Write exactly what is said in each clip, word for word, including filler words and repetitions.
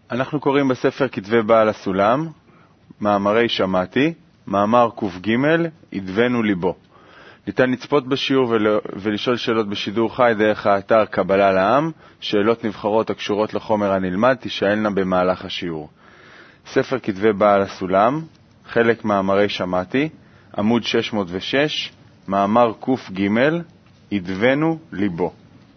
אנחנו קוראים בספר כתבי בעל הסולם, מאמרי שמעתי, מאמר ק"ג, ידבנו ליבו. ניתן לצפות בשיעור ול... ולשאול שאלות בשידור חי דרך האתר קבלה לעם, שאלות נבחרות הקשורות לחומר הנלמד תשאלנה במהלך השיעור. ספר כתבי בעל הסולם, חלק מאמרי שמעתי, עמוד שש מאות ושש, מאמר ק"ג, ידבנו ליבו.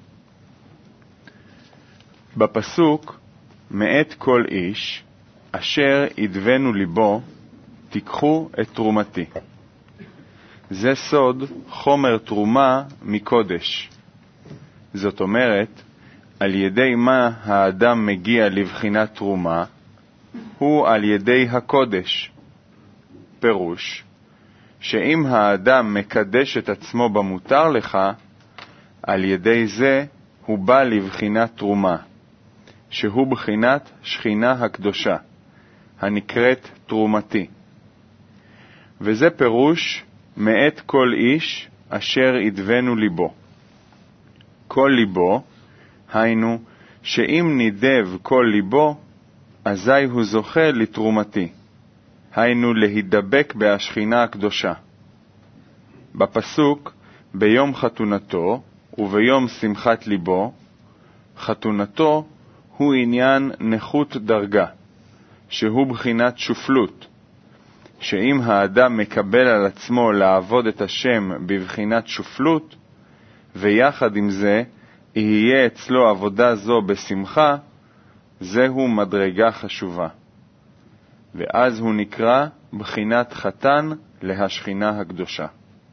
בפסוק, מאת כל איש, אשר ידבנו ליבו, תיקחו את תרומתי. זה סוד חומר תרומה מקודש. זאת אומרת, על ידי מה האדם מגיע לבחינת תרומה, הוא על ידי הקודש. פירוש, שאם האדם מקדש את עצמו במותר לך, על ידי זה הוא בא לבחינת תרומה, שהוא בחינת שכינה הקדושה, הנקראת תרומתי. וזה פירוש מאת כל איש אשר ידבנו ליבו. כל ליבו, היינו, שאם נידב כל ליבו, אזי הוא זוכה לתרומתי, היינו להידבק בהשכינה הקדושה. בפסוק, ביום חתונתו וביום שמחת ליבו, חתונתו הוא עניין נכות דרגה, שהוא בחינת שופלות, שאם האדם מקבל על עצמו לעבוד את השם בבחינת שופלות, ויחד עם זה יהיה אצלו עבודה זו בשמחה, זהו מדרגה חשובה. ואז הוא נקרא בחינת חתן להשכינה הקדושה.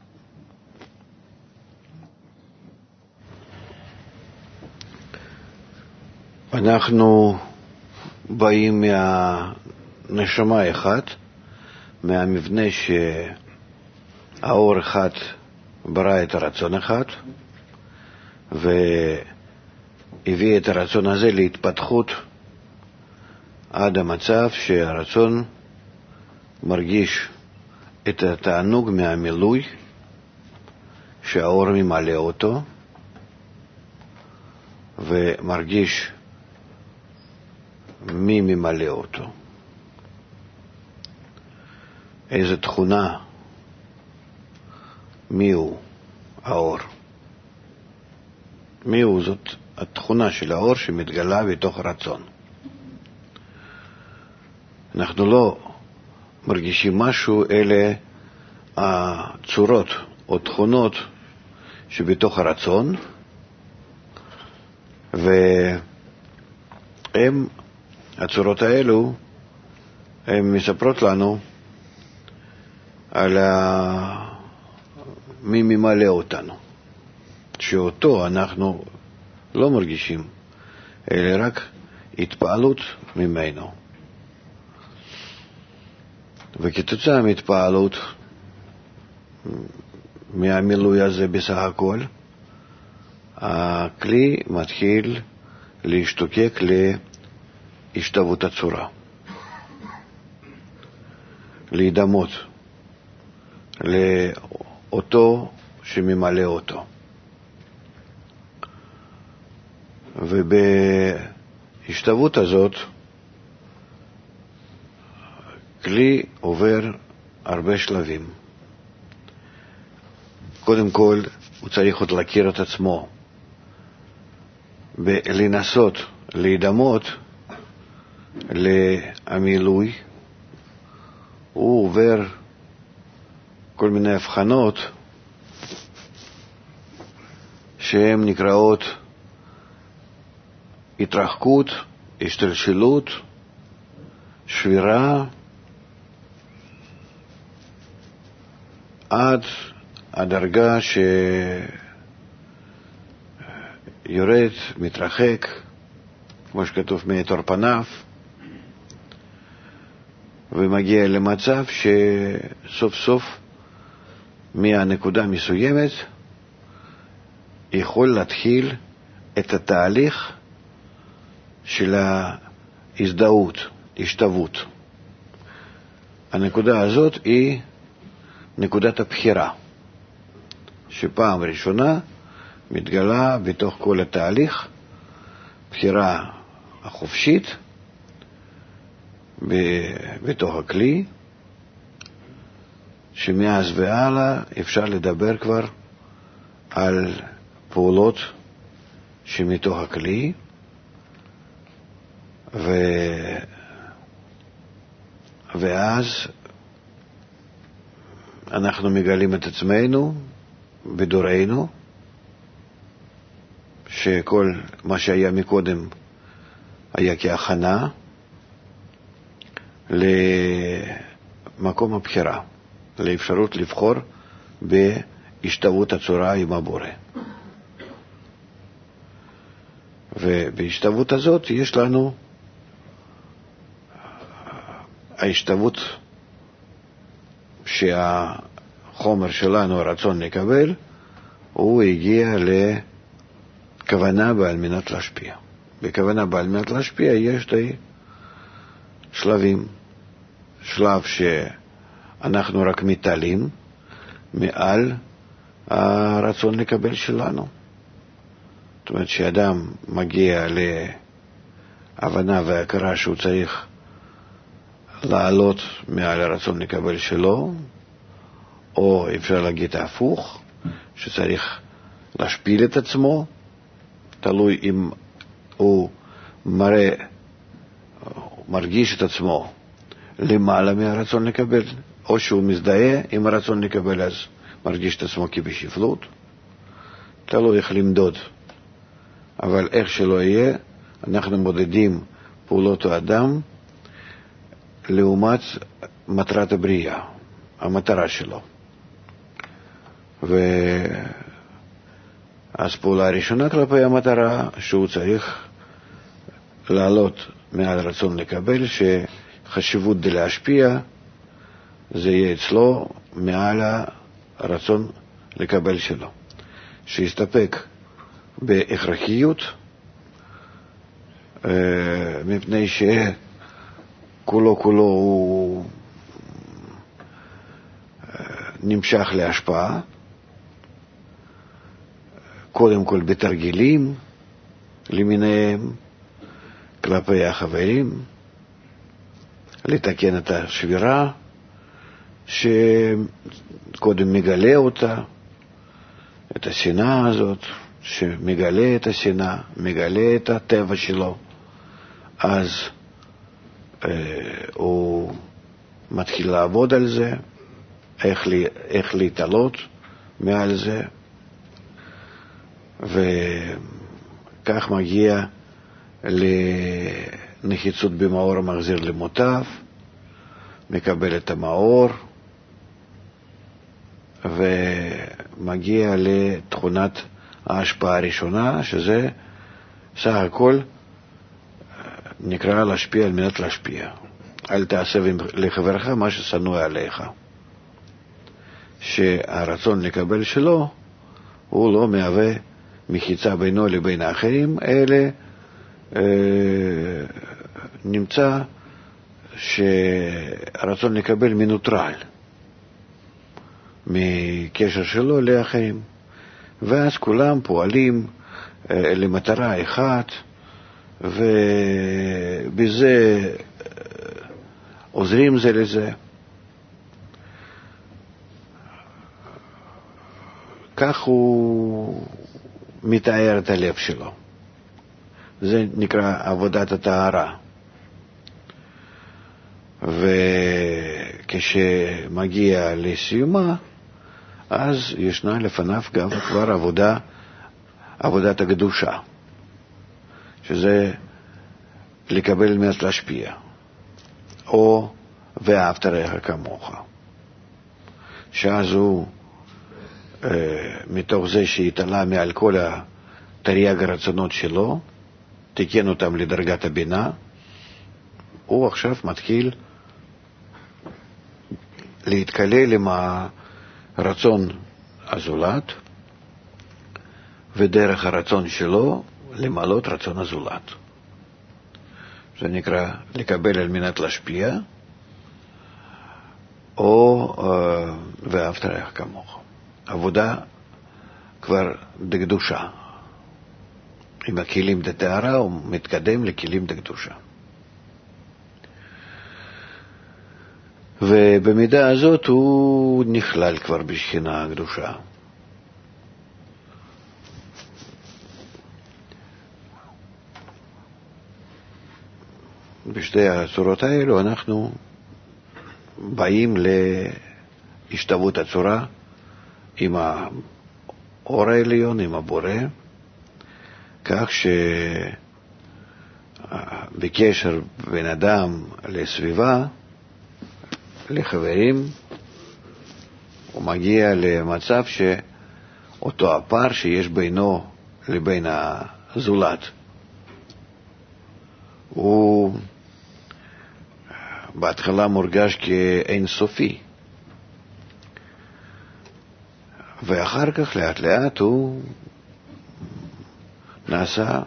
אנחנו באים מהנשמה אחת, מהמבנה שהאור אחד ברא את הרצון אחד, והביא את הרצון הזה להתפתחות עד המצב שהרצון מרגיש את התענוג מהמילוי, שהאור ממלא אותו, ומרגיש מי ממלא אותו, איזו תכונה, מי הוא האור. מי הוא? זאת התכונה של האור שמתגלה בתוך הרצון. אנחנו לא מרגישים משהו, אלה הצורות או תכונות שבתוך הרצון, והם, הצורות האלו, הן מספרות לנו על מי ממלא אותנו, שאותו אנחנו לא מרגישים, אלא רק התפעלות ממנו. וכתוצאה מהתפעלות, מהמילוי הזה בסך הכל, הכלי מתחיל להשתוקק להשתוות הצורה, להידמות לאותו שממלא אותו. ובהשתוות הזאת כלי עובר הרבה שלבים. קודם כל הוא צריך עוד להכיר את עצמו, ולנסות להידמות למילוי. הוא עובר כל מיני הבחנות שהן נקראות התרחקות, השתלשלות, שבירה, עד הדרגה שיורד, מתרחק, כמו שכתוב מאתור פניו, ומגיע למצב שסוף סוף מהנקודה מסוימת יכול להתחיל את התהליך של ההזדהות, השתוות. הנקודה הזאת היא נקודת הבחירה, שפעם ראשונה מתגלה בתוך כל התהליך, בחירה החופשית בתוך הכלי, שמאז והלאה אפשר לדבר כבר על פעולות שמתוך הכלי, ו... ואז אנחנו מגלים את עצמנו בדורנו, שכל מה שהיה מקודם היה כהכנה למקום הבחירה, לאפשרות לבחור בהשתוות הצורה עם הבורא. ובהשתוות הזאת יש לנו ההשתוות שהחומר שלנו, הרצון לקבל, הוא הגיע לכוונה בעל מנת להשפיע. בכוונה בעל מנת להשפיע יש שתי שלבים. שלב שאנחנו רק מתעלים מעל הרצון לקבל שלנו. זאת אומרת שאדם מגיע להבנה והכרה שהוא צריך לעלות מעל הרצון לקבל שלו, או אפשר להגיד ההפוך, שצריך להשפיל את עצמו, תלוי אם הוא מראה, מרגיש את עצמו למעלה מהרצון לקבל, או שהוא מזדהה עם הרצון לקבל, אז מרגיש את עצמו כבשפלות. תלוי איך למדוד. אבל איך שלא יהיה, אנחנו מודדים פעולות האדם לעומת מטרת הבריאה, המטרה שלו. ואז פעולה הראשונה כלפי המטרה, שהוא צריך לעלות מעל רצון לקבל, שחשיבות דלהשפיע, זה יהיה אצלו מעל הרצון לקבל שלו. שיסתפק בהכרחיות, מפני שכולו כולו הוא נמשך להשפעה, קודם כל בתרגילים למיניהם כלפי החברים, לתקן את השבירה שקודם מגלה אותה, את השנאה הזאת, שמגלה את השנאה, מגלה את הטבע שלו, אז אה, הוא מתחיל לעבוד על זה, איך, לי, איך להתעלות מעל זה, וכך מגיע לנחיצות במאור המחזיר למוטב, מקבל את המאור, ומגיע לתכונת ההשפעה הראשונה, שזה סך הכל נקרא להשפיע על מנת להשפיע. אל תעשה לחברך מה ששנוא עליך. שהרצון לקבל שלו הוא לא מהווה מחיצה בינו לבין האחרים, אלא אה, נמצא שהרצון לקבל מנוטרל מקשר שלו לאחרים. ואז כולם פועלים אה, למטרה אחת, ובזה אה, עוזרים זה לזה. כך הוא מתאר את הלב שלו. זה נקרא עבודת הטהרה. וכשמגיע לסיומה, אז ישנה לפניו גם כבר עבודה, עבודת הקדושה, שזה לקבל על מנת להשפיע, או ואהבת רעך כמוך. שאז הוא מתוך זה שהתעלה מעל כל תרי"ג הרצונות שלו, תיקן אותם לדרגת הבינה, הוא עכשיו מתחיל להתקלל עם הרצון הזולת, ודרך הרצון שלו למלות רצון הזולת. זה נקרא לקבל על מנת להשפיע, או ואהבת רעך כמוך. עבודה כבר בקדושה. עם הכלים דתארה הוא מתקדם לכלים דקדושה. ובמידה הזאת הוא נכלל כבר בשכינה הקדושה. בשתי הצורות האלו אנחנו באים להשתוות הצורה עם האור העליון, עם הבורא, כך שבקשר בין אדם לסביבה, לחברים, הוא מגיע למצב שאותו הפער שיש בינו לבין הזולת, הוא בהתחלה מורגש כאין סופי, ואחר כך לאט לאט הוא נעשה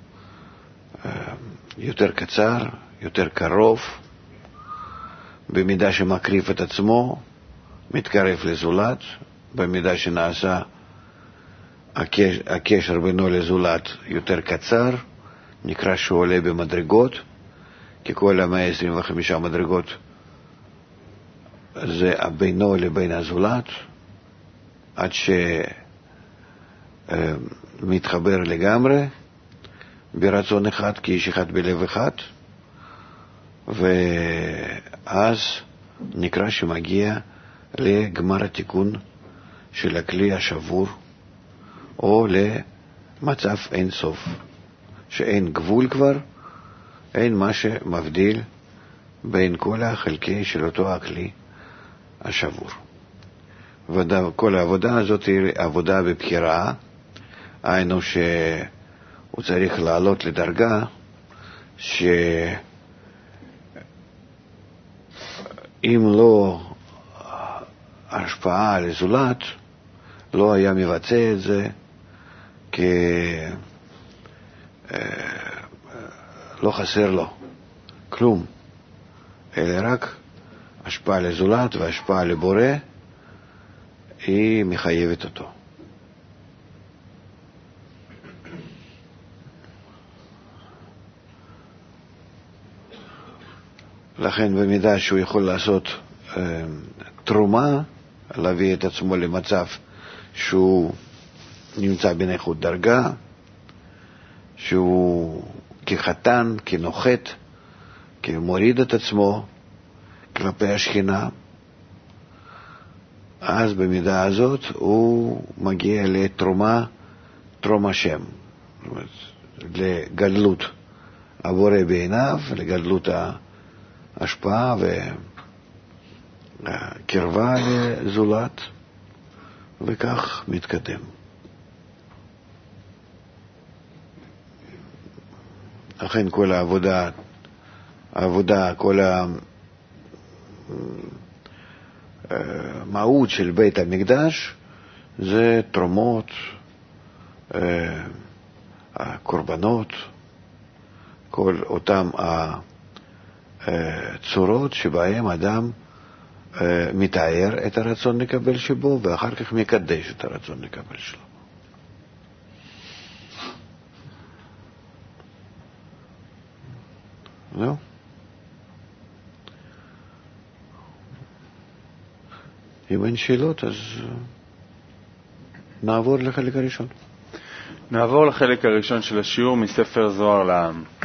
יותר קצר, יותר קרוב, במידה שמקריב את עצמו, מתקרב לזולת, במידה שנעשה הקשר, הקשר בינו לזולת יותר קצר, נקרא שהוא עולה במדרגות, כי כל ה-מאה עשרים וחמש מדרגות זה בינו לבין הזולת, עד שמתחבר לגמרי ברצון אחד, כאיש אחד בלב אחד, ואז נקרא שמגיע לגמר התיקון של הכלי השבור, או למצב אין סוף, שאין גבול כבר, אין מה שמבדיל בין כל החלקי של אותו הכלי השבור. וכל העבודה הזאת היא עבודה בבחירה, היינו שהוא צריך לעלות לדרגה שאם לא השפעה על הזולת, לא היה מבצע את זה, כי לא חסר לו כלום, אלא רק השפעה לזולת והשפעה לבורא, היא מחייבת אותו. לכן במידה שהוא יכול לעשות אה, תרומה, להביא את עצמו למצב שהוא נמצא בנחות דרגה, שהוא כחתן, כנוחת, כמוריד את עצמו כלפי השכינה, אז במידה הזאת הוא מגיע לתרומה, תרום השם, לגדלות הבורא בעיניו, לגדלות ההשפעה והקרבה לזולת, וכך מתקדם. לכן כל העבודה, העבודה, כל המהות של בית המקדש זה תרומות, הקורבנות, כל אותם הצורות שבהם אדם מתאר את הרצון לקבל שבו, ואחר כך מקדש את הרצון לקבל שלו. זהו. אם אין שאלות, אז נעבור לחלק הראשון. נעבור לחלק הראשון של השיעור מספר זוהר לעם.